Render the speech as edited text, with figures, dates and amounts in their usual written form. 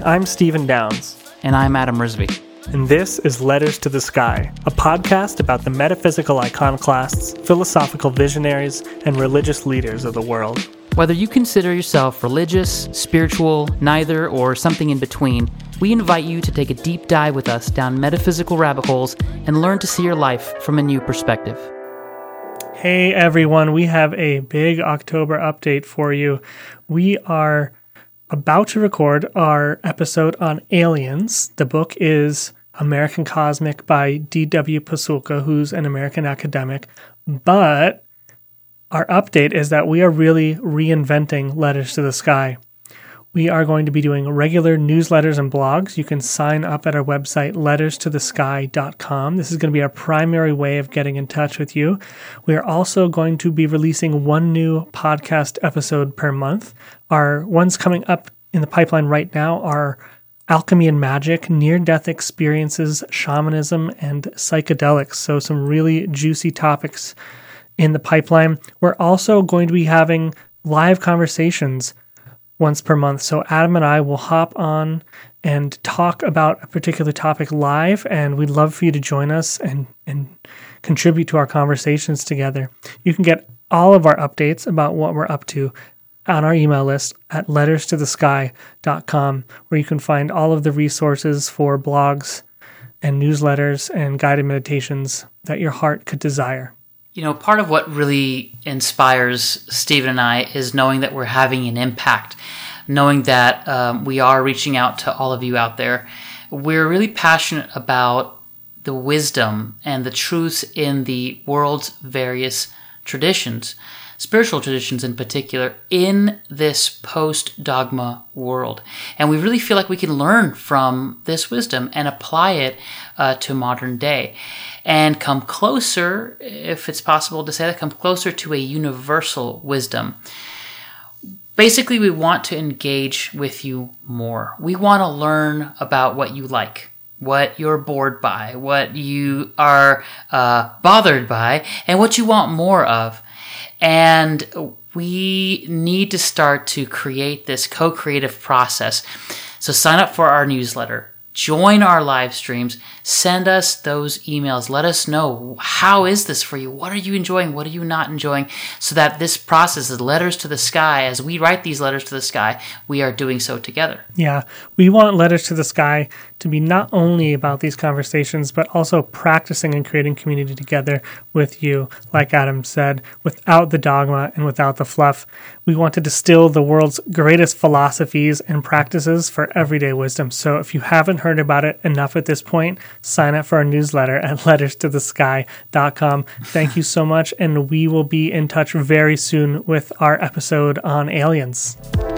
I'm Stephen Downs. And I'm Adam Risby. And this is Letters to the Sky, a podcast about the metaphysical iconoclasts, philosophical visionaries, and religious leaders of the world. Whether you consider yourself religious, spiritual, neither, or something in between, we invite you to take a deep dive with us down metaphysical rabbit holes and learn to see your life from a new perspective. Hey everyone, we have a big October update for you. We are about to record our episode on aliens. The book is American Cosmic by D.W. Pasulka, who's an American academic. But our update is that we are really reinventing Letters to the Sky. We are going to be doing regular newsletters and blogs. You can sign up at our website, letterstothesky.com. This is going to be our primary way of getting in touch with you. We are also going to be releasing one new podcast episode per month. Our ones coming up in the pipeline right now are alchemy and magic, near-death experiences, shamanism, and psychedelics. So some really juicy topics in the pipeline. We're also going to be having live conversations once per month. So Adam and I will hop on and talk about a particular topic live, and we'd love for you to join us and contribute to our conversations together. You can get all of our updates about what we're up to on our email list at letterstothesky.com, where you can find all of the resources for blogs and newsletters and guided meditations that your heart could desire. You know, part of what really inspires Stephen and I is knowing that we're having an impact, knowing that we are reaching out to all of you out there. We're really passionate about the wisdom and the truths in the world's various traditions, spiritual traditions in particular, in this post-dogma world. And we really feel like we can learn from this wisdom and apply it to modern day. And come closer, if it's possible to say that, come closer to a universal wisdom. Basically, we want to engage with you more. We want to learn about what you like, what you're bored by, what you are bothered by, and what you want more of. And we need to start to create this co-creative process. So sign up for our newsletter. Join our live streams. Send us those emails. Let us know, how is this for you? What are you enjoying? What are you not enjoying? So that this process is letters to the sky. As we write these letters to the sky, we are doing so together. Yeah, we want Letters to the Sky to be not only about these conversations, but also practicing and creating community together with you, like Adam said, without the dogma and without the fluff. We want to distill the world's greatest philosophies and practices for everyday wisdom. So if you haven't heard about it enough at this point, sign up for our newsletter at letterstothesky.com. Thank you so much, and we will be in touch very soon with our episode on aliens.